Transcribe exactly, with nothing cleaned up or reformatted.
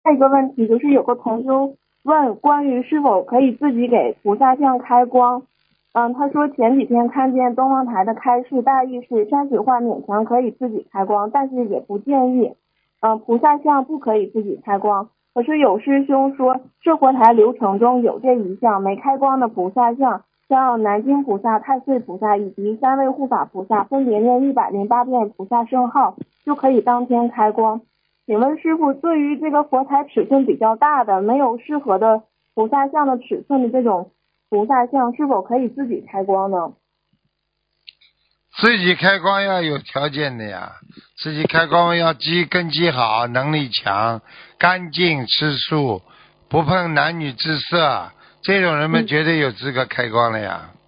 下一个问题就是有个同修问关于是否可以自己给菩萨像开光。嗯，他说前几天看见东方台的开示，大意是山水画勉强可以自己开光，但是也不建议。嗯，菩萨像不可以自己开光。可是有师兄说摄佛台流程中有这一项，没开光的菩萨像，像南京菩萨、太岁菩萨以及三位护法菩萨分别念一百零八遍菩萨圣号，就可以当天开光。请问师父，对于这个佛台尺寸比较大的、没有适合的菩萨像的尺寸的这种菩萨像，是否可以自己开光呢？ 自己开光要有条件的呀，自己开光要基根基好，能力强，干净吃素，不碰男女之色，这种人们绝对有资格开光了呀。